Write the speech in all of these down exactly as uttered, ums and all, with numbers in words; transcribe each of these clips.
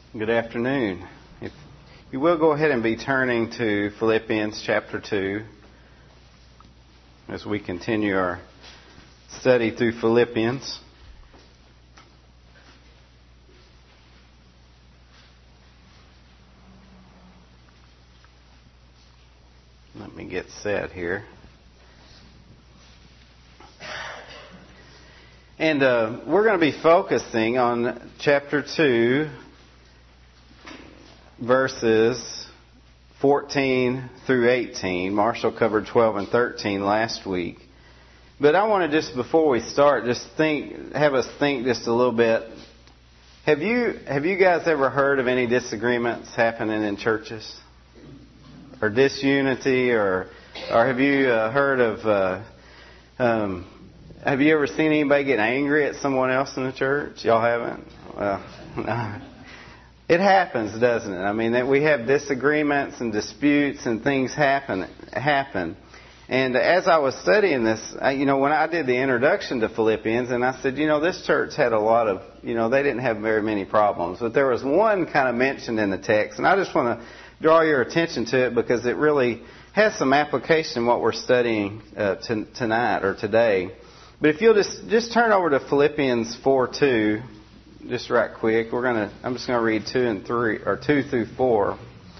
Good afternoon. If you will go ahead and be turning to Philippians chapter two as we continue our study through Philippians. Let me get set here. And uh, we're going to be focusing on chapter two, verses fourteen through eighteen. Marshall covered twelve and thirteen last week. But I want to just, before we start, just think, have us think just a little bit. Have you have you guys ever heard of any disagreements happening in churches? Or disunity? Or or have you uh, heard of... Uh, um, have you ever seen anybody get angry at someone else in the church? Y'all haven't? Well, no. It happens, doesn't it? I mean, that we have disagreements and disputes and things happen. happen. And as I was studying this, I, you know, when I did the introduction to Philippians, and I said, you know, this church had a lot of, you know, they didn't have very many problems. But there was one kind of mentioned in the text, and I just want to draw your attention to it because it really has some application in what we're studying uh, t- tonight or today. But if you'll just, just turn over to Philippians four two. Just right quick, we're gonna. I'm just gonna read two and three, or two through four.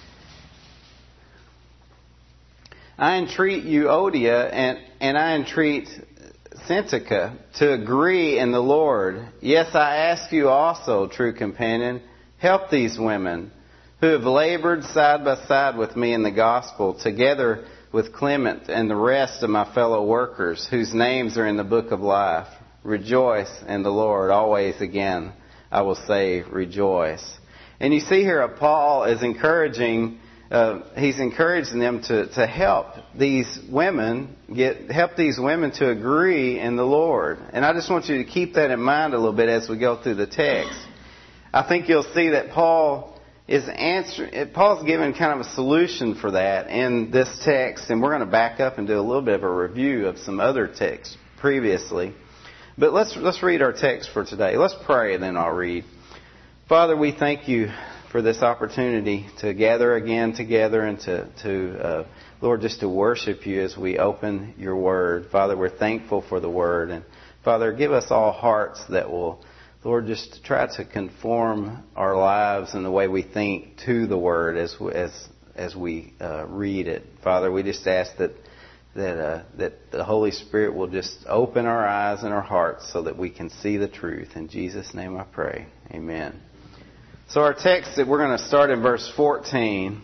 I entreat Euodia and and I entreat Syntyche to agree in the Lord. Yes, I ask you also, true companion, help these women who have labored side by side with me in the gospel, together with Clement and the rest of my fellow workers, whose names are in the book of life. Rejoice in the Lord always. Again, I will say rejoice. And you see here, Paul is encouraging, uh, he's encouraging them to, to help these women, get help these women to agree in the Lord. And I just want you to keep that in mind a little bit as we go through the text. I think you'll see that Paul is answering, Paul's given kind of a solution for that in this text. And we're going to back up and do a little bit of a review of some other texts previously. But let's let's read our text for today. Let's pray and then I'll read. Father, we thank you for this opportunity to gather again together and to, to uh, Lord, just to worship you as we open your word. Father, we're thankful for the word. And Father, give us all hearts that will, Lord, just try to conform our lives and the way we think to the word as as as we uh, read it. Father, we just ask that that uh, that the Holy Spirit will just open our eyes and our hearts so that we can see the truth. In Jesus' name I pray. Amen. So our text that we're going to start in verse fourteen.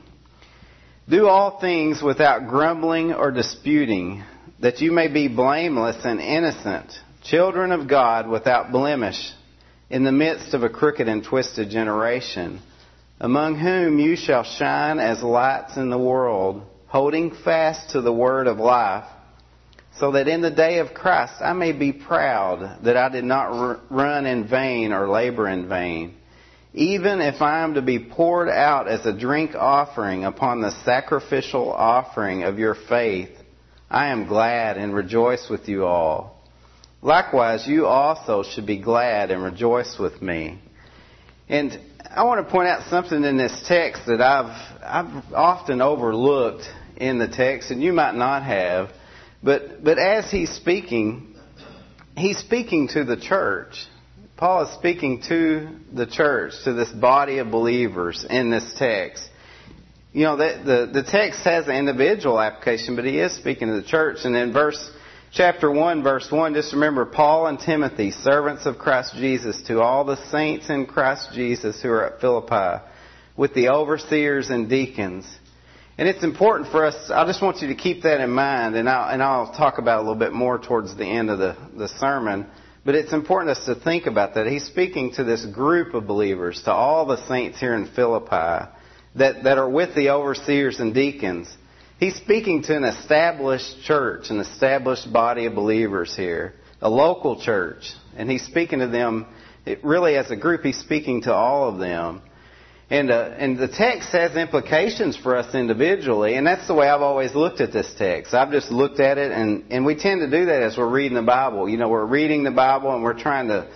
Do all things without grumbling or disputing, that you may be blameless and innocent, children of God without blemish, in the midst of a crooked and twisted generation, among whom you shall shine as lights in the world, holding fast to the word of life, so that in the day of Christ I may be proud that I did not run in vain or labor in vain. Even if I am to be poured out as a drink offering upon the sacrificial offering of your faith, I am glad and rejoice with you all. Likewise, you also should be glad and rejoice with me. And I want to point out something in this text that I've I've often overlooked in the text, and you might not have. But but as he's speaking, he's speaking to the church. Paul is speaking to the church, to this body of believers in this text. You know, the, the, the text has an individual application, but he is speaking to the church. And in verse chapter one, verse one, just remember, Paul and Timothy, servants of Christ Jesus, to all the saints in Christ Jesus who are at Philippi, with the overseers and deacons. And it's important for us, I just want you to keep that in mind, and I'll, and I'll talk about it a little bit more towards the end of the, the sermon. But it's important us to think about that. He's speaking to this group of believers, to all the saints here in Philippi that, that are with the overseers and deacons. He's speaking to an established church, an established body of believers here, a local church. And he's speaking to them, it really as a group, he's speaking to all of them. And uh, and the text has implications for us individually, and that's the way I've always looked at this text. I've just looked at it, and, and we tend to do that as we're reading the Bible. You know, we're reading the Bible and we're trying to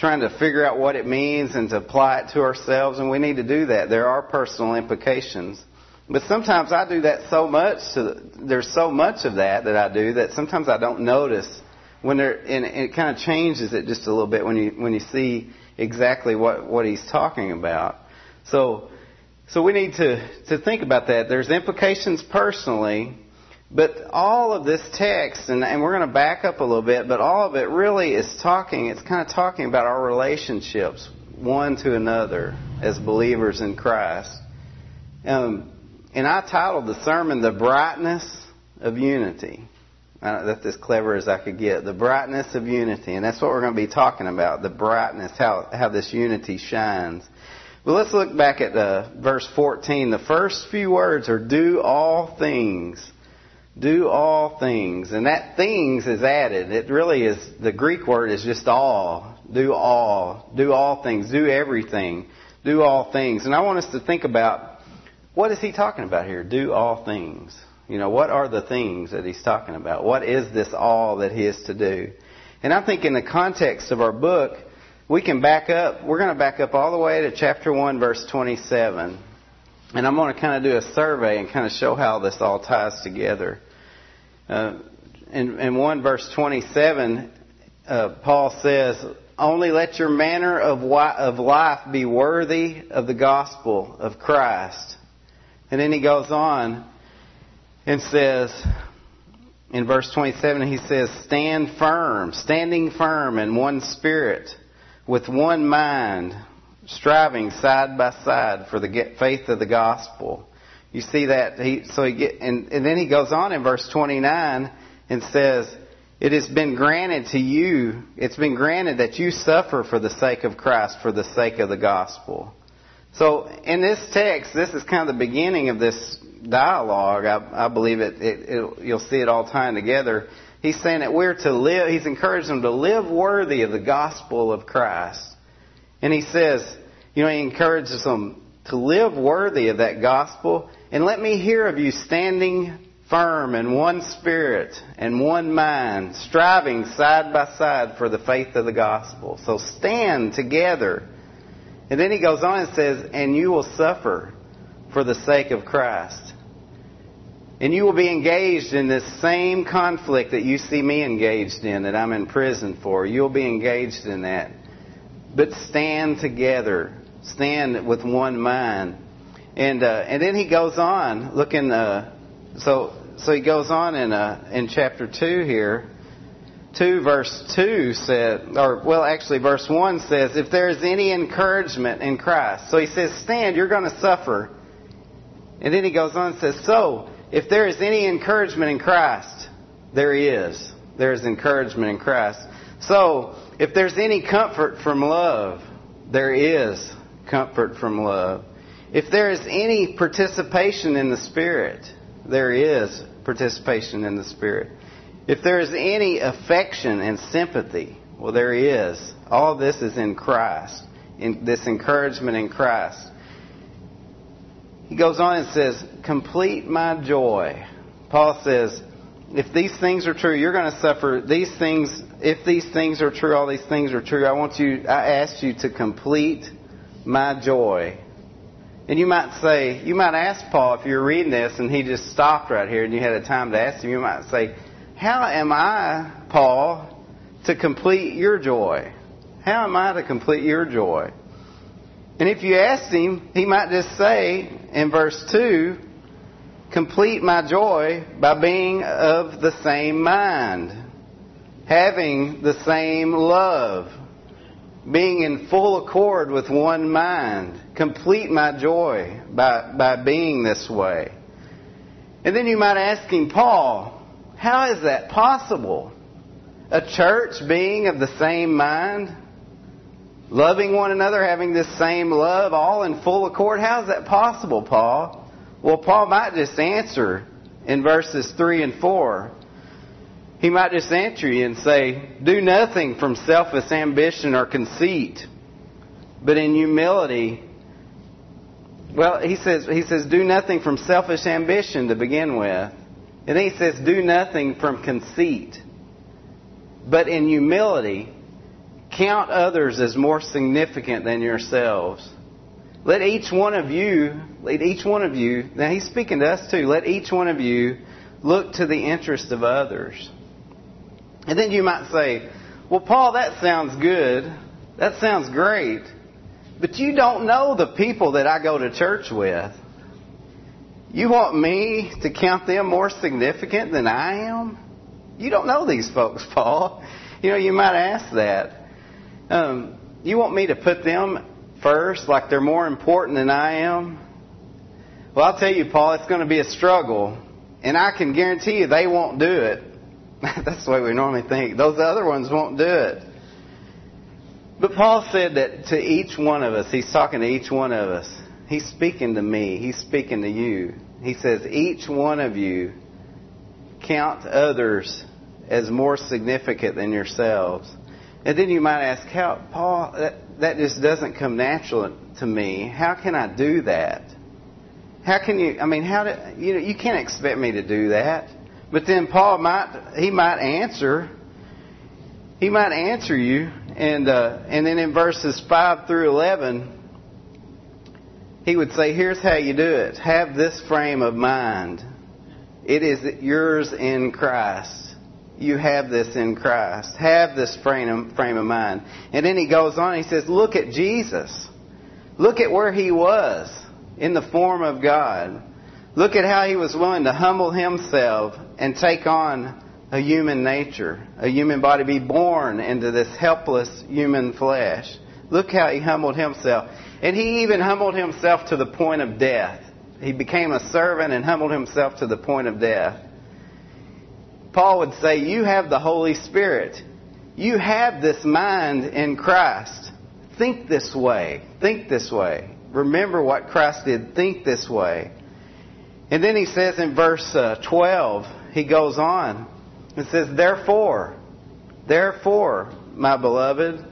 trying to figure out what it means and to apply it to ourselves, and we need to do that. There are personal implications. But sometimes I do that so much, to, there's so much of that that I do that sometimes I don't notice when there, and it kind of changes it just a little bit when you when you see exactly what, what he's talking about. So so we need to, to think about that. There's implications personally, but all of this text, and, and we're going to back up a little bit, but all of it really is talking, it's kind of talking about our relationships one to another as believers in Christ. Um, and I titled the sermon, The Brightness of Unity. Uh, that's as clever as I could get. The brightness of unity. And that's what we're going to be talking about. The brightness, how, how this unity shines. But let's look back at uh, verse fourteen. The first few words are do all things. Do all things. And that things is added. It really is, the Greek word is just all. Do all. Do all things. Do everything. Do all things. And I want us to think about, what is he talking about here? Do all things. You know, what are the things that he's talking about? What is this all that he is to do? And I think in the context of our book, we can back up. We're going to back up all the way to chapter one, verse twenty-seven. And I'm going to kind of do a survey and kind of show how this all ties together. Uh, in, in one verse twenty-seven, uh, Paul says, only let your manner of, wi- of life be worthy of the gospel of Christ. And then he goes on and says, in verse twenty-seven, he says, stand firm, standing firm in one spirit, with one mind, striving side by side for the faith of the gospel. You see that? He, so he get, and, and then he goes on in verse twenty-nine and says, it has been granted to you, it's been granted that you suffer for the sake of Christ, for the sake of the gospel. So in this text, this is kind of the beginning of this dialogue. I, I believe it, it, it. You'll see it all tying together. He's saying that we're to live. He's encouraged them to live worthy of the gospel of Christ. And he says, you know, he encourages them to live worthy of that gospel. And let me hear of you standing firm in one spirit and one mind, striving side by side for the faith of the gospel. So stand together. And then he goes on and says, and you will suffer for the sake of Christ. And you will be engaged in this same conflict that you see me engaged in, that I'm in prison for. You'll be engaged in that. But stand together. Stand with one mind. And uh, and then he goes on, looking, uh, so so he goes on in uh, in chapter two here. two verse two said, or well actually verse one says, if there is any encouragement in Christ. So he says, stand, you're going to suffer. And then he goes on and says, so if there is any encouragement in Christ, there is. There is encouragement in Christ. So if there's any comfort from love, there is comfort from love. If there is any participation in the Spirit, there is participation in the Spirit. If there is any affection and sympathy, well, there is. All this is in Christ, in this encouragement in Christ. He goes on and says, complete my joy. Paul says, if these things are true, you're going to suffer. These things, if these things are true, all these things are true, I want you, I ask you to complete my joy. And you might say, you might ask Paul, if you're reading this and he just stopped right here and you had a time to ask him, you might say, how am I, Paul, to complete your joy? How am I to complete your joy? And if you asked him, he might just say in verse two, complete my joy by being of the same mind, having the same love, being in full accord with one mind. Complete my joy by, by being this way. And then you might ask him, Paul, how is that possible? A church being of the same mind, loving one another, having this same love, all in full accord. How is that possible, Paul? Well, Paul might just answer in verses three and four. He might just answer you and say, do nothing from selfish ambition or conceit, but in humility. Well, he says, he says, do nothing from selfish ambition to begin with. And then he says, do nothing from conceit, but in humility, count others as more significant than yourselves. Let each one of you, let each one of you, now he's speaking to us too, let each one of you look to the interest of others. And then you might say, well, Paul, that sounds good. That sounds great. But you don't know the people that I go to church with. You want me to count them more significant than I am? You don't know these folks, Paul. You know, you might ask that. Um, you want me to put them first, like they're more important than I am? Well, I'll tell you, Paul, it's going to be a struggle. And I can guarantee you they won't do it. That's the way we normally think. Those other ones won't do it. But Paul said that to each one of us, he's talking to each one of us. He's speaking to me. He's speaking to you. He says, each one of you count others as more significant than yourselves. And then you might ask, how, Paul, that, that just doesn't come natural to me. How can I do that? How can you, I mean, how do, you know, you can't expect me to do that. But then Paul might, he might answer, he might answer you. And, uh, and then in verses five through eleven, he would say, here's how you do it. Have this frame of mind. It is yours in Christ. You have this in Christ. Have this frame, frame of mind. And then he goes on, he says, look at Jesus. Look at where he was in the form of God. Look at how he was willing to humble himself and take on a human nature, a human body, be born into this helpless human flesh. Look how he humbled himself. And he even humbled himself to the point of death. He became a servant and humbled himself to the point of death. Paul would say, you have the Holy Spirit. You have this mind in Christ. Think this way. Think this way. Remember what Christ did. Think this way. And then he says in verse uh, twelve, he goes on. It says, therefore, therefore, my beloved.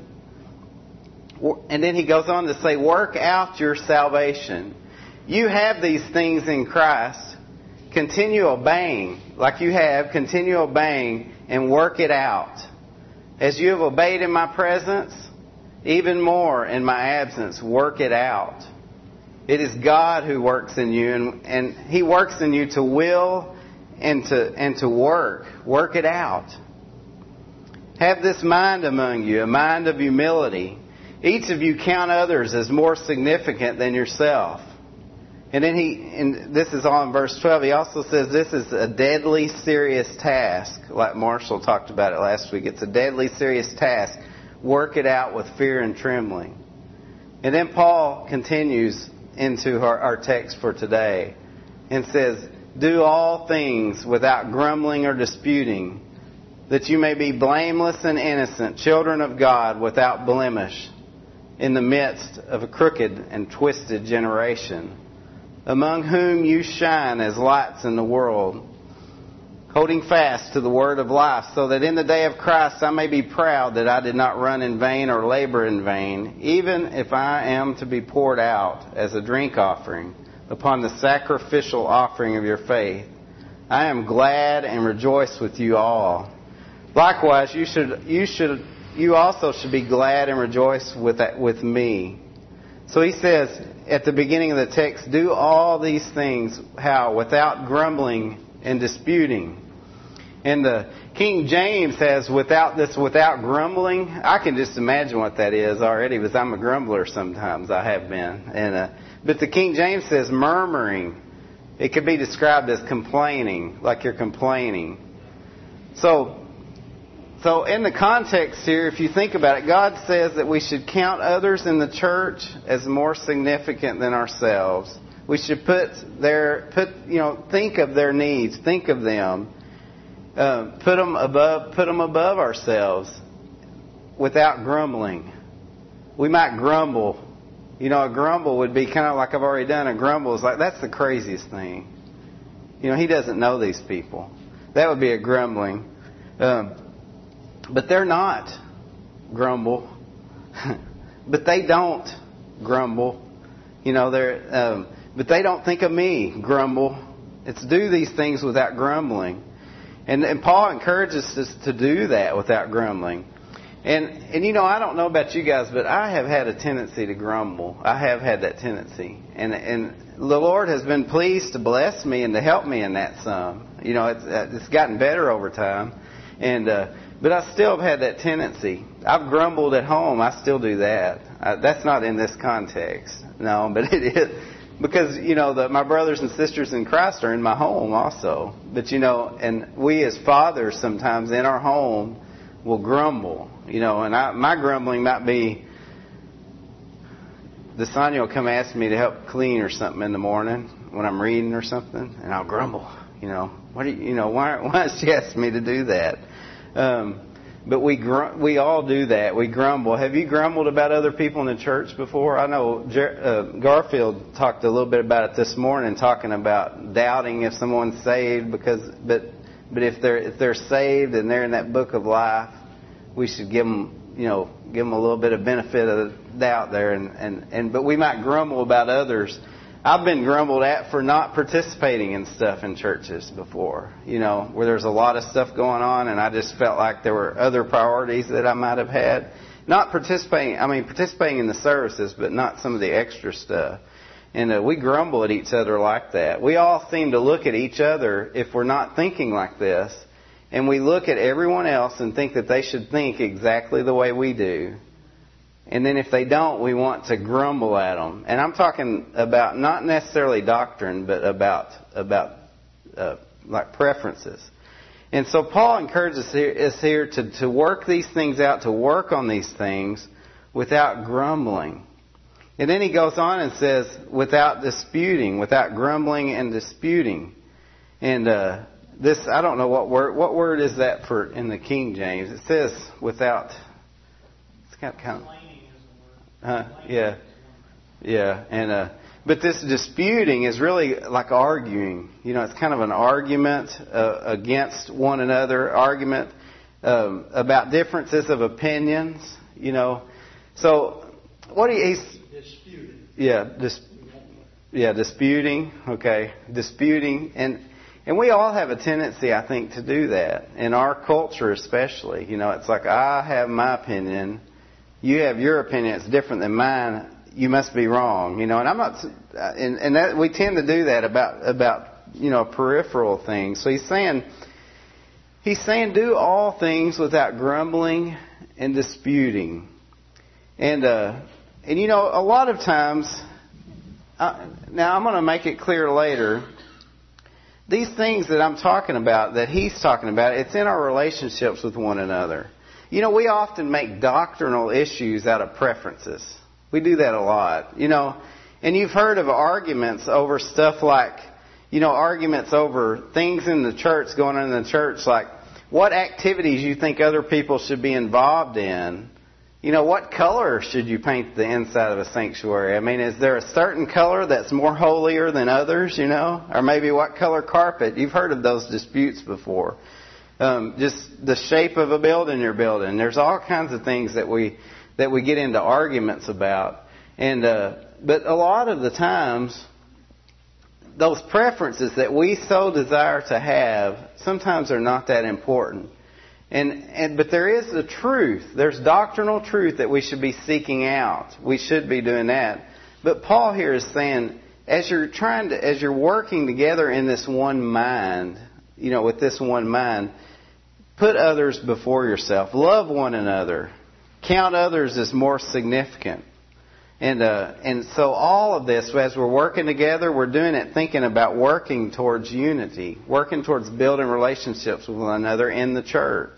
And then he goes on to say, work out your salvation. You have these things in Christ. Continue obeying like you have. Continue obeying and work it out. As you have obeyed in my presence, even more in my absence, work it out. It is God who works in you, and, and He works in you to will and to and to work. Work it out. Have this mind among you, a mind of humility. Each of you count others as more significant than yourself. And then he, and this is all in verse twelve, he also says this is a deadly serious task. Like Marshall talked about it last week. It's a deadly serious task. Work it out with fear and trembling. And then Paul continues into our, our text for today and says, do all things without grumbling or disputing, that you may be blameless and innocent, children of God without blemish, in the midst of a crooked and twisted generation, among whom you shine as lights in the world, holding fast to the word of life, so that in the day of Christ I may be proud that I did not run in vain or labor in vain, even if I am to be poured out as a drink offering upon the sacrificial offering of your faith. I am glad and rejoice with you all. Likewise, you should, you should, you also should be glad and rejoice with that, with me. So he says at the beginning of the text, do all these things, how? Without grumbling and disputing. And the King James has without this, without grumbling. I can just imagine what that is already, because I'm a grumbler sometimes. I have been. And uh, but the King James says murmuring. It could be described as complaining, like you're complaining. So, so in the context here, if you think about it, God says that we should count others in the church as more significant than ourselves. We should put their, put you know, think of their needs, think of them, uh, put them above, put them above ourselves, without grumbling. We might grumble. You know, a grumble would be kind of like I've already done. A grumble is like, that's the craziest thing. You know, he doesn't know these people. That would be a grumbling. Um, but they're not grumble. But they don't grumble. You know, they're, um, but they don't think of me, grumble. It's do these things without grumbling. And, and Paul encourages us to do that without grumbling. And, and you know, I don't know about you guys, but I have had a tendency to grumble. I have had that tendency. And, and the Lord has been pleased to bless me and to help me in that some. You know, it's, it's gotten better over time. And, uh, but I still have had that tendency. I've grumbled at home. I still do that. I, that's not in this context. No, but it is. Because, you know, the, my brothers and sisters in Christ are in my home also. But, you know, and we as fathers sometimes in our home will grumble. You know, and I, my grumbling might be, the Sonia will come ask me to help clean or something in the morning when I'm reading or something, and I'll grumble. You know, what do you, you know, why, why does she ask me to do that? Um, but we gr- we all do that. We grumble. Have you grumbled about other people in the church before? I know Jer- uh, Garfield talked a little bit about it this morning, talking about doubting if someone's saved, because but but if they're if they're saved and they're in that book of life, we should give them, you know, give them a little bit of benefit of the doubt there, and, and, and but we might grumble about others. I've been grumbled at for not participating in stuff in churches before, you know, where there's a lot of stuff going on, and I just felt like there were other priorities that I might have had. Not participating, I mean, participating in the services, but not some of the extra stuff. And uh, we grumble at each other like that. We all seem to look at each other, if we're not thinking like this, and we look at everyone else and think that they should think exactly the way we do. And then if they don't, we want to grumble at them. And I'm talking about not necessarily doctrine, but about about uh, like preferences. And so Paul encourages us here, us here to, to work these things out, to work on these things without grumbling. And then he goes on and says, without disputing, without grumbling and disputing. And uh, this, I don't know what word, what word is that for in the King James? It says without, it's kind of, kind of Uh, yeah, yeah, and uh, but this disputing is really like arguing. You know, it's kind of an argument uh, against one another, argument um, about differences of opinions. You know, so what do you? He's, disputing. Yeah, dis, yeah, disputing. Okay, disputing, and and we all have a tendency, I think, to do that in our culture, especially. You know, it's like I have my opinion. You have your opinion, it's different than mine, you must be wrong. You know, and I'm not, and, and that, we tend to do that about, about, you know, peripheral things. So he's saying, he's saying do all things without grumbling and disputing. And, uh, and you know, a lot of times, uh, now I'm going to make it clear later, these things that I'm talking about, that he's talking about, it's in our relationships with one another. You know, we often make doctrinal issues out of preferences. We do that a lot. You know, and you've heard of arguments over stuff like, you know, arguments over things in the church, going on in the church, like what activities you think other people should be involved in. You know, what color should you paint the inside of a sanctuary? I mean, is there a certain color that's more holier than others, you know? Or maybe what color carpet? You've heard of those disputes before. Um, just the shape of a building you're building. There's all kinds of things that we that we get into arguments about. And uh, but a lot of the times, those preferences that we so desire to have sometimes are not that important. And and but there is the truth. There's doctrinal truth that we should be seeking out. We should be doing that. But Paul here is saying, as you're trying to, as you're working together in this one mind, you know, with this one mind, put others before yourself. Love one another. Count others as more significant. And uh, and so all of this, as we're working together, we're doing it thinking about working towards unity, working towards building relationships with one another in the church.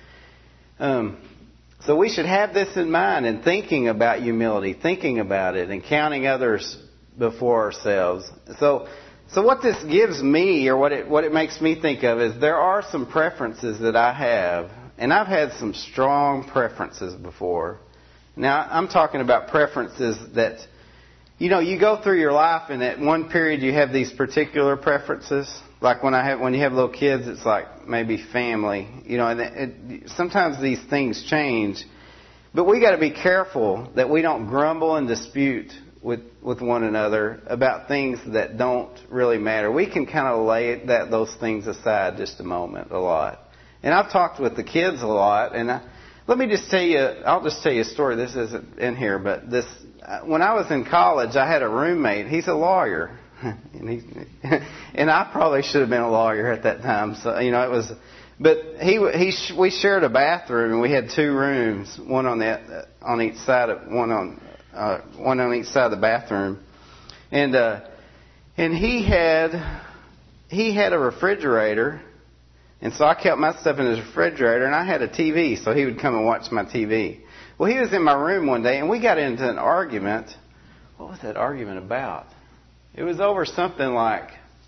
Um, so we should have this in mind and thinking about humility, thinking about it, and counting others before ourselves. So. So what this gives me, or what it what it makes me think of, is there are some preferences that I have, and I've had some strong preferences before. Now, I'm talking about preferences that, you know, you go through your life, and at one period you have these particular preferences. Like when I have when you have little kids, it's like maybe family, you know. And it, it, sometimes these things change, but we got to be careful that we don't grumble and dispute with with one another about things that don't really matter. We can kind of lay that those things aside just a moment, a lot. And I've talked with the kids a lot, and I, let me just tell you, I'll just tell you a story. This isn't in here, but this, when I was in college, I had a roommate. He's a lawyer. and, he, and I probably should have been a lawyer at that time. So, you know, it was, but he, he, we shared a bathroom, and we had two rooms, one on the, on each side of, one on, uh, one on each side of the bathroom. And, uh, and he had, he had a refrigerator. And so I kept my stuff in his refrigerator, and I had a T V, so he would come and watch my T V. Well, he was in my room one day, and we got into an argument. What was that argument about? It was over something like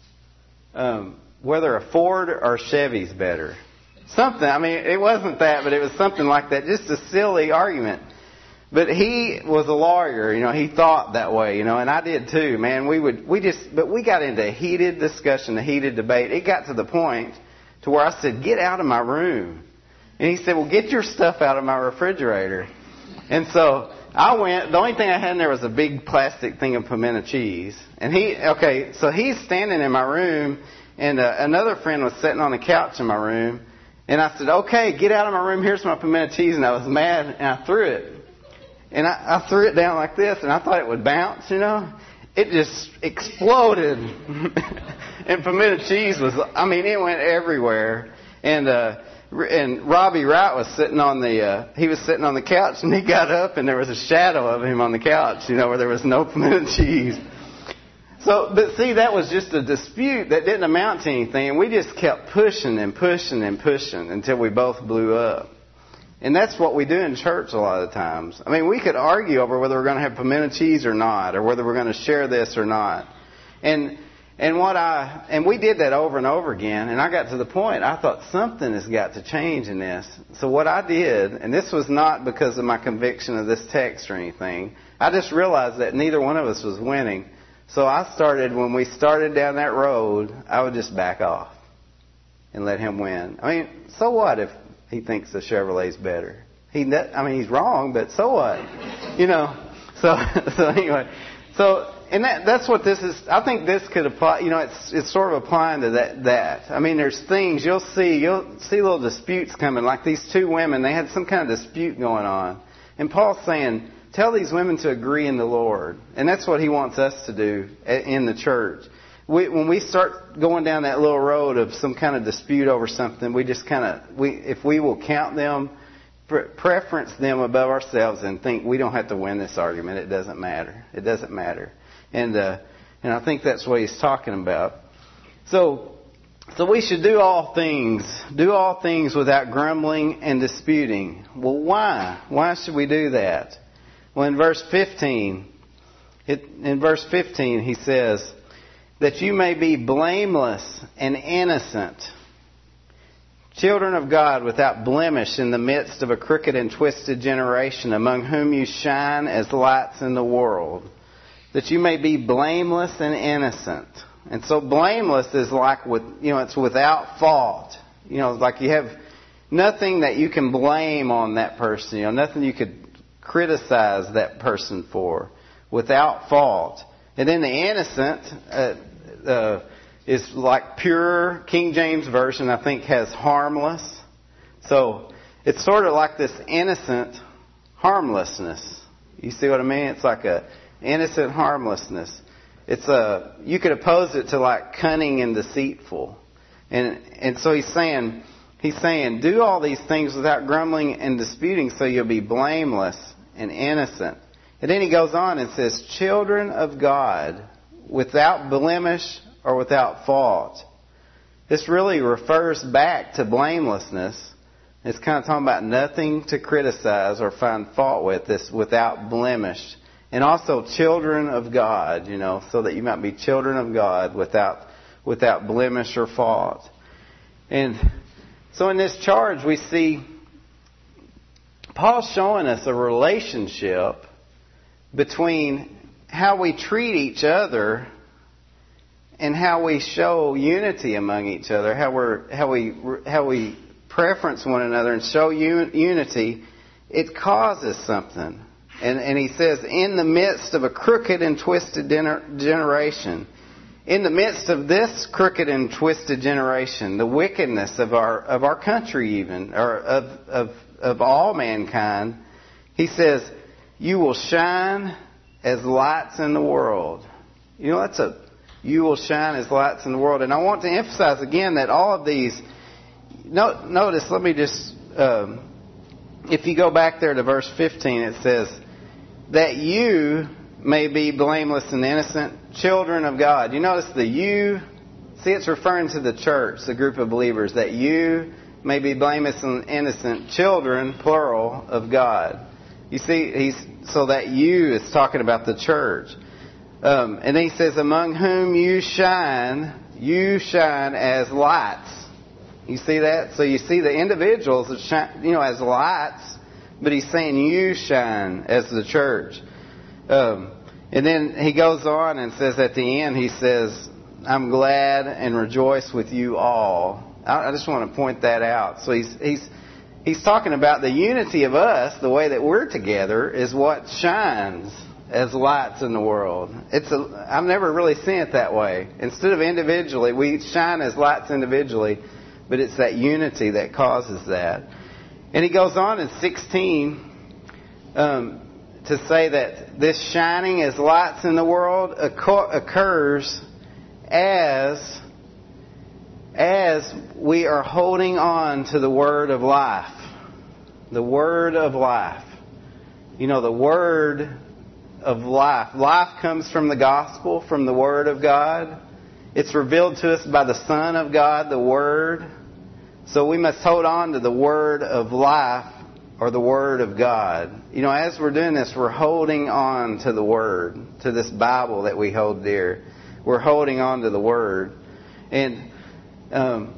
um, whether a Ford or a Chevy's better. Something. I mean, it wasn't that, but it was something like that. Just a silly argument. But he was a lawyer, you know. He thought that way, you know, and I did too. Man, we would we just, but we got into a heated discussion, a heated debate. It got to the point to where I said, "Get out of my room." And he said, "Well, get your stuff out of my refrigerator." And so I went. The only thing I had in there was a big plastic thing of pimento cheese. And he, okay, so he's standing in my room, and uh, another friend was sitting on the couch in my room. And I said, "Okay, get out of my room. Here's my pimento cheese." And I was mad, and I threw it. And I, I threw it down like this, and I thought it would bounce, you know. It just exploded. And pimento cheese was, I mean, it went everywhere. And uh, and Robbie Wright was sitting on the, uh, he was sitting on the couch, and he got up, and there was a shadow of him on the couch, you know, where there was no pimento cheese. So, but see, that was just a dispute that didn't amount to anything. And we just kept pushing and pushing and pushing until we both blew up. And that's what we do in church a lot of times. I mean, we could argue over whether we're going to have pimento cheese or not, or whether we're going to share this or not. And and what I and we did that over and over again. And I got to the point, I thought something has got to change in this. So what I did, and this was not because of my conviction of this text or anything, I just realized that neither one of us was winning. So I started, when we started down that road, I would just back off and let him win. I mean, so what if he thinks the Chevrolet's better? He, I mean, he's wrong, but so what? You know. So, so anyway, so and that that's what this is. I think this could apply. You know, it's it's sort of applying to that. That I mean, there's things you'll see. You'll see little disputes coming. Like these two women, they had some kind of dispute going on, and Paul's saying, tell these women to agree in the Lord, and that's what he wants us to do in the church. We, when we start going down that little road of some kind of dispute over something, we just kind of, we if we will count them, pre- preference them above ourselves, and think we don't have to win this argument. It doesn't matter. It doesn't matter. And uh, and I think that's what he's talking about. So so we should do all things, do all things without grumbling and disputing. Well, why? Why should we do that? Well, in verse fifteen, it, in verse fifteen, he says, that you may be blameless and innocent, children of God without blemish in the midst of a crooked and twisted generation, among whom you shine as lights in the world. That you may be blameless and innocent. And so blameless is like, with you know, it's without fault. You know, it's like you have nothing that you can blame on that person. You know, nothing you could criticize that person for, without fault. And then the innocent uh, uh, is like pure. King James Version, I think, has harmless. So it's sort of like this innocent harmlessness. You see what I mean? It's like a innocent harmlessness. It's a, you could oppose it to like cunning and deceitful. And and so he's saying, he's saying, do all these things without grumbling and disputing, so you'll be blameless and innocent. And then he goes on and says, children of God, without blemish or without fault. This really refers back to blamelessness. It's kind of talking about nothing to criticize or find fault with. This without blemish. And also children of God, you know, so that you might be children of God without without blemish or fault. And so in this charge we see Paul's showing us a relationship between how we treat each other and how we show unity among each other, how we're how we how we preference one another and show un, unity. It causes something. And, and he says, in the midst of a crooked and twisted gener- generation, in the midst of this crooked and twisted generation, the wickedness of our of our country, even, or of of of all mankind, he says, you will shine as lights in the world. You know, that's a, you will shine as lights in the world. And I want to emphasize again that all of these, no, notice, let me just, um, if you go back there to verse fifteen, it says, that you may be blameless and innocent, children of God. You notice the you, see, it's referring to the church, the group of believers, that you may be blameless and innocent, children, plural, of God. You see, he's so that you is talking about the church. Um, and then he says, among whom you shine, you shine as lights. You see that? So you see the individuals that shine, you know, as lights, but he's saying you shine as the church. Um, and then he goes on and says at the end, he says, I'm glad and rejoice with you all. I, I just want to point that out. So he's he's he's talking about the unity of us, the way that we're together, is what shines as lights in the world. It's a, I've never really seen it that way. Instead of individually, we shine as lights individually, but it's that unity that causes that. And he goes on in sixteen um, to say that this shining as lights in the world occurs as as we are holding on to the word of life. The word of life. You know, the word of life. Life comes from the gospel, from the word of God. It's revealed to us by the Son of God, the Word. So we must hold on to the word of life, or the word of God. You know, as we're doing this, we're holding on to the word, to this Bible that we hold dear. We're holding on to the word. And um,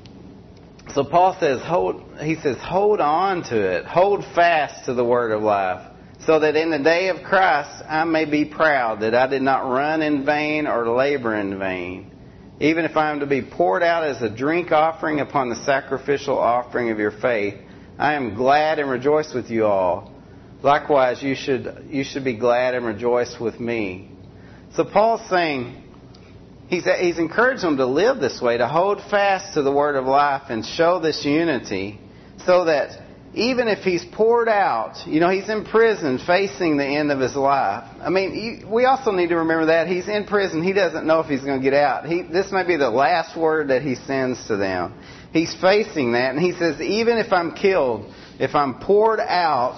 so Paul says, hold, he says, hold on to it. Hold fast to the word of life, so that in the day of Christ I may be proud that I did not run in vain or labor in vain. Even if I am to be poured out as a drink offering upon the sacrificial offering of your faith, I am glad and rejoice with you all. Likewise, you should you should be glad and rejoice with me. So Paul's saying, he's, he's encouraged them to live this way, to hold fast to the word of life and show this unity, so that even if he's poured out, you know, he's in prison facing the end of his life. I mean, we also need to remember that he's in prison. He doesn't know if he's going to get out. He, this may be the last word that he sends to them. He's facing that, and he says, even if I'm killed, if I'm poured out,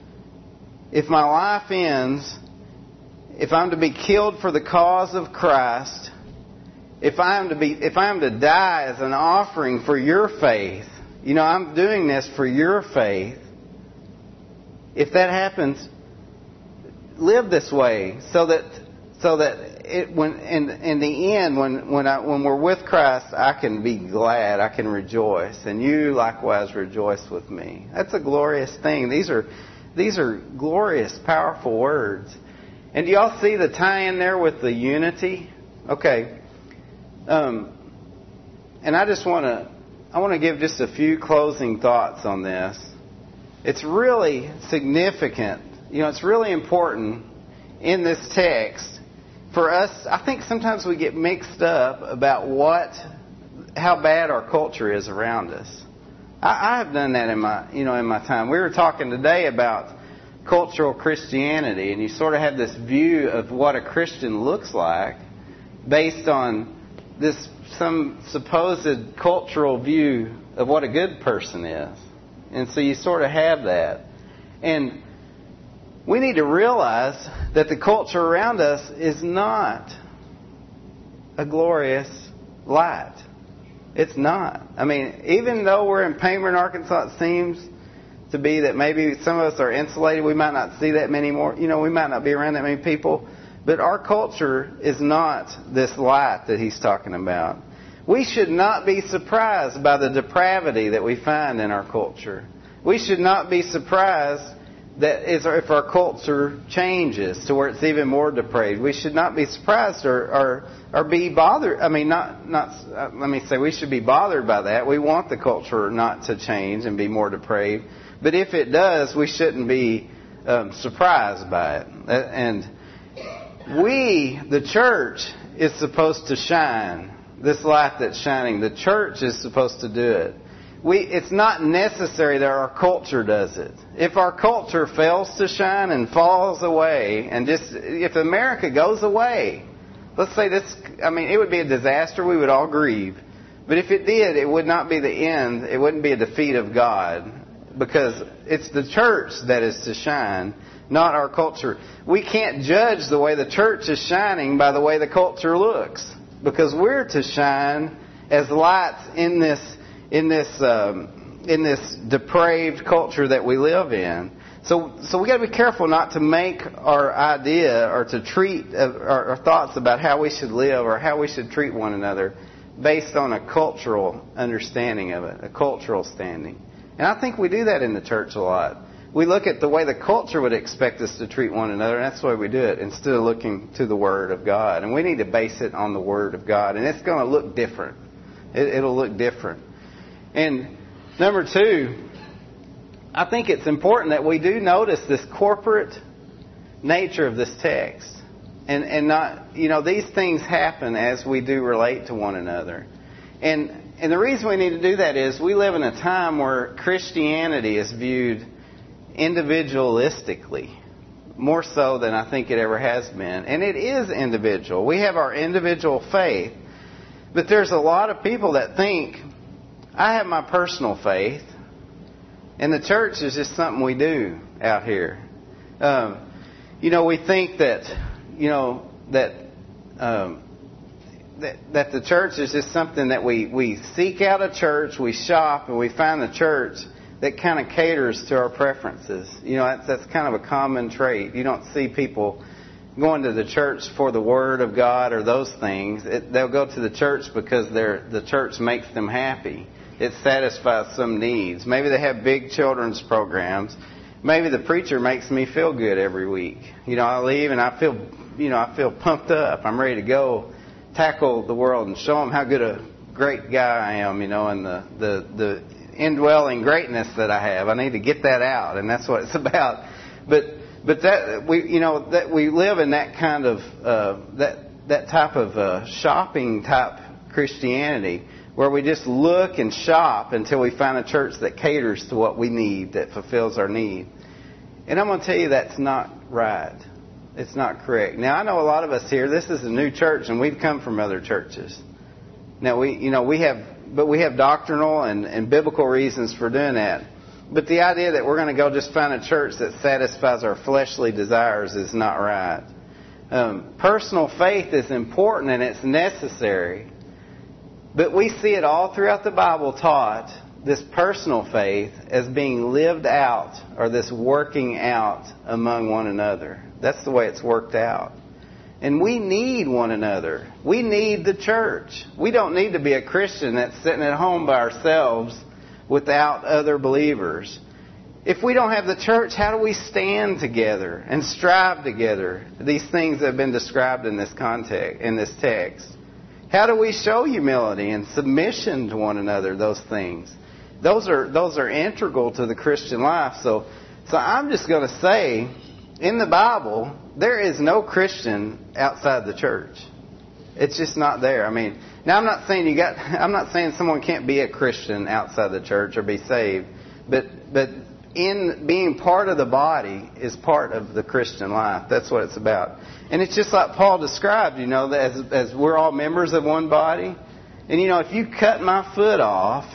if my life ends, if I'm to be killed for the cause of Christ, if I'm to be, if I'm to die as an offering for your faith, you know, I'm doing this for your faith. If that happens, live this way, so that so that it, when in in the end, when when I, when we're with Christ, I can be glad, I can rejoice, and you likewise rejoice with me. That's a glorious thing. These are these are glorious, powerful words. And do y'all see the tie-in there with the unity? Okay. Um, and I just want to. I want to give just a few closing thoughts on this. It's really significant. You know, it's really important in this text for us. I think sometimes we get mixed up about what, how bad our culture is around us. I, I have done that in my, you know, in my time. We were talking today about cultural Christianity, and you sort of have this view of what a Christian looks like based on this some supposed cultural view of what a good person is. And so you sort of have that. And we need to realize that the culture around us is not a glorious light. It's not. I mean, even though we're in Payment, Arkansas, it seems to be that maybe some of us are insulated. We might not see that many more. You know, we might not be around that many people. But our culture is not this light that he's talking about. We should not be surprised by the depravity that we find in our culture. We should not be surprised that if our culture changes to where it's even more depraved. We should not be surprised or, or, or be bothered. I mean, not, not, let me say, we should be bothered by that. We want the culture not to change and be more depraved. But if it does, we shouldn't be um, surprised by it. And we, the church, is supposed to shine. This light that's shining. The church is supposed to do it. we it's not necessary that our culture does it. If our culture fails to shine and falls away, and just if America goes away, let's say this, I mean, it would be a disaster. We would all grieve. But if it did, it would not be the end. It wouldn't be a defeat of God, because it's the church that is to shine, not our culture. We can't judge the way the church is shining by the way the culture looks, because we're to shine as lights in this in this um, in this depraved culture that we live in. So, so we got to be careful not to make our idea or to treat uh, our, our thoughts about how we should live or how we should treat one another based on a cultural understanding of it, a cultural standing. And I think we do that in the church a lot. We look at the way the culture would expect us to treat one another, and that's the way we do it, instead of looking to the Word of God. And we need to base it on the Word of God. And it's going to look different. It, it'll look different. And number two, I think it's important that we do notice this corporate nature of this text. And, and not, you know, these things happen as we do relate to one another. And, and the reason we need to do that is we live in a time where Christianity is viewed individualistically, more so than I think it ever has been. And it is individual. We have our individual faith. But there's a lot of people that think, I have my personal faith, and the church is just something we do out here. Um, you know, we think that, you know, that, um, that that the church is just something that we, we seek out a church, we shop, and we find a church that kind of caters to our preferences. You know, that's, that's kind of a common trait. You don't see people going to the church for the Word of God or those things. It, they'll go to the church because they're, the church makes them happy. It satisfies some needs. Maybe they have big children's programs. Maybe the preacher makes me feel good every week. You know, I leave and I feel, you know, I feel pumped up. I'm ready to go tackle the world and show them how good a great guy I am, you know, and the, the, the indwelling greatness that I have. I need to get that out, and that's what it's about. But but that we you know that we live in that kind of uh, that that type of uh, shopping type Christianity, where we just look and shop until we find a church that caters to what we need, that fulfills our need. And I'm going to tell you that's not right. It's not correct. Now, I know a lot of us here, this is a new church, and we've come from other churches. Now, we you know we have, but we have doctrinal and, and biblical reasons for doing that. But the idea that we're going to go just find a church that satisfies our fleshly desires is not right. Um, personal faith is important and it's necessary. But we see it all throughout the Bible taught, this personal faith, as being lived out, or this working out among one another. That's the way it's worked out. And we need one another. We need the church. We don't need to be a Christian that's sitting at home by ourselves without other believers. If we don't have the church, how do we stand together and strive together? These things that have been described in this context, in this text. How do we show humility and submission to one another? Those things, those are those are integral to the Christian life. So, so I'm just going to say, in the Bible, there is no Christian outside the church. It's just not there. I mean, now I'm not saying you got. I'm not saying someone can't be a Christian outside the church or be saved, but but in being part of the body is part of the Christian life. That's what it's about. And it's just like Paul described, you know, as as we're all members of one body. And, you know, if you cut my foot off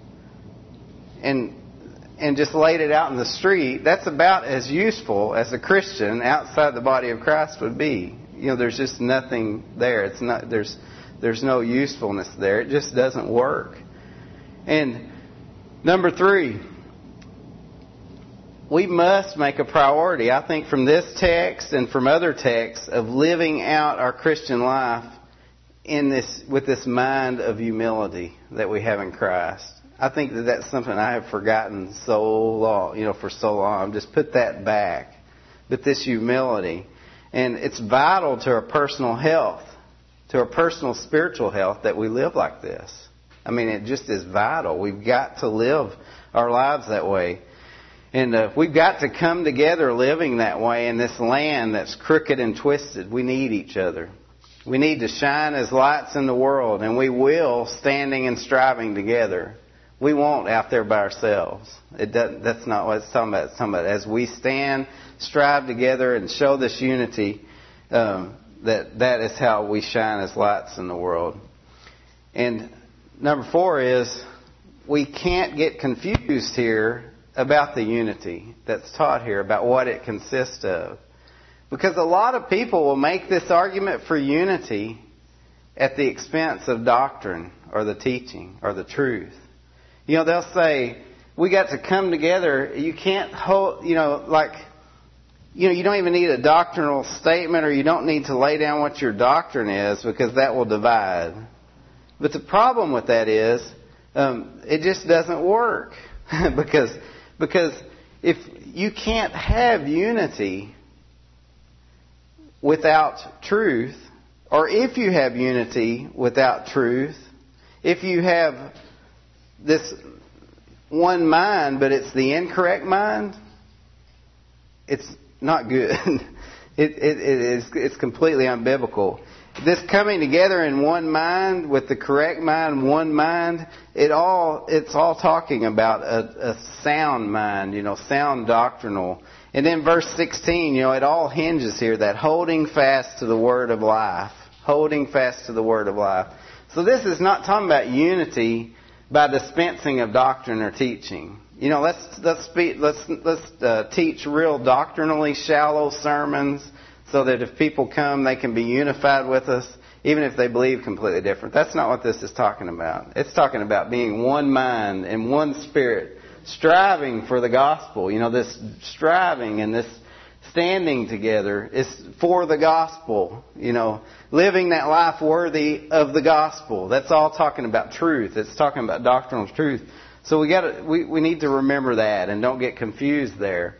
and and just laid it out in the street, that's about as useful as a Christian outside the body of Christ would be. You know, there's just nothing there. It's not there's there's no usefulness there. It just doesn't work. And number three, we must make a priority, I think, from this text and from other texts, of living out our Christian life in this with this mind of humility that we have in Christ. I think that that's something I have forgotten so long, you know, for so long. Just put that back. But this humility, and it's vital to our personal health, to our personal spiritual health, that we live like this. I mean, it just is vital. We've got to live our lives that way. And uh, we've got to come together living that way in this land that's crooked and twisted. We need each other. We need to shine as lights in the world, and we will standing and striving together. we won't out there by ourselves. It doesn't, that's not what it's talking about. It's talking about as we stand, strive together, and show this unity, um, that that is how we shine as lights in the world. And number four is we can't get confused here about the unity that's taught here, about what it consists of. Because a lot of people will make this argument for unity at the expense of doctrine or the teaching or the truth. You know, they'll say, we got to come together. You can't hold, you know, like, you know, you don't even need a doctrinal statement, or you don't need to lay down what your doctrine is, because that will divide. But the problem with that is, um, it just doesn't work. because, because if you can't have unity without truth, or if you have unity without truth, if you have this one mind, but it's the incorrect mind, it's not good. it, it, it is, it's completely unbiblical. This coming together in one mind, with the correct mind, one mind, it all it's all talking about a, a sound mind, you know, sound doctrinal. And then verse sixteen, you know, it all hinges here, that holding fast to the word of life. Holding fast to the word of life. So this is not talking about unity by dispensing of doctrine or teaching. You know, let's let's speak, let's let's uh, teach real doctrinally shallow sermons, so that if people come, they can be unified with us, even if they believe completely different. That's not what this is talking about. It's talking about being one mind and one spirit, striving for the gospel. You know, this striving and this standing together is for the gospel. You know, living that life worthy of the gospel. That's all talking about truth. It's talking about doctrinal truth. So we got to, we, we need to remember that and don't get confused there.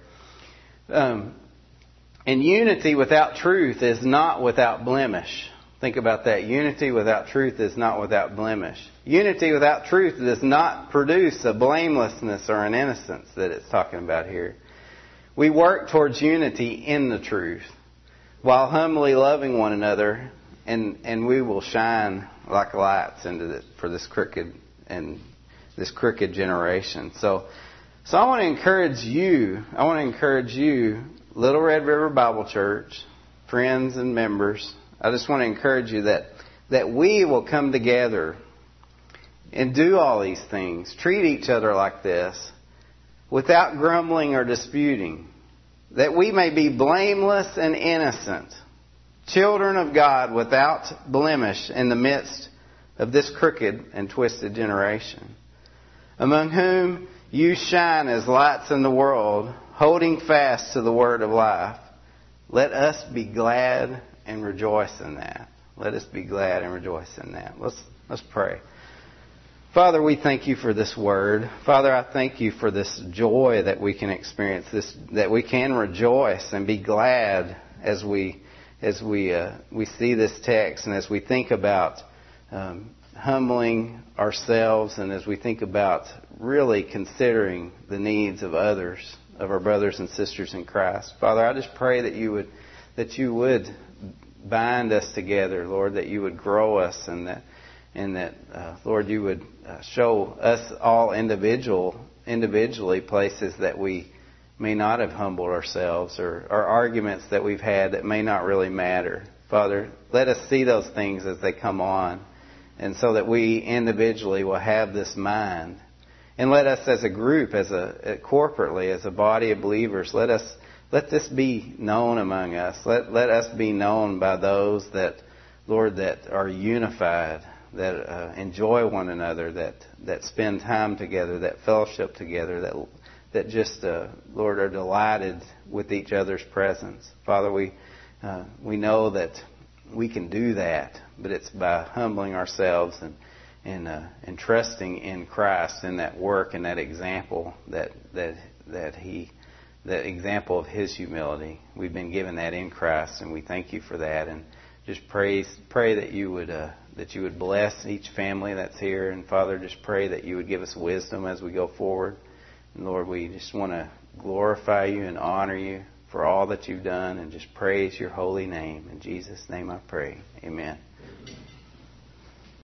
Um, and unity without truth is not without blemish. Think about that. Unity without truth is not without blemish. Unity without truth does not produce a blamelessness or an innocence that it's talking about here. We work towards unity in the truth, while humbly loving one another, and, and we will shine like lights into this, for this crooked and this crooked generation. So, so I want to encourage you. I want to encourage you, Little Red River Bible Church, friends and members. I just want to encourage you that that we will come together and do all these things, treat each other like this, without grumbling or disputing, that we may be blameless and innocent, children of God without blemish in the midst of this crooked and twisted generation, among whom you shine as lights in the world, holding fast to the word of life. Let us be glad and rejoice in that. Let us be glad and rejoice in that. Let's let's pray. Father, we thank you for this word. Father, I thank you for this joy that we can experience, this that we can rejoice and be glad as we as we uh, we see this text, and as we think about um, humbling ourselves, and as we think about really considering the needs of others, of our brothers and sisters in Christ. Father, I just pray that you would that you would bind us together, Lord, that you would grow us, and that and that uh, Lord, you would uh, show us all individual individually places that we may not have humbled ourselves, or, or arguments that we've had that may not really matter. Father, let us see those things as they come on, and so that we individually will have this mind. And let us as a group, as a corporately, as a body of believers, let us let this be known among us. Let let us be known by those that, Lord, that are unified, that uh, enjoy one another, that that spend time together, that fellowship together, that that just, uh, Lord, are delighted with each other's presence. Father, we uh, we know that we can do that, but it's by humbling ourselves and and uh, and trusting in Christ, in that work and that example that that that He, that example of His humility. We've been given that in Christ, and we thank you for that. And just praise, pray that you would uh, that you would bless each family that's here, and Father, just pray that you would give us wisdom as we go forward. And Lord, we just want to glorify you and honor you for all that you've done, and just praise your holy name. In Jesus' name I pray. Amen.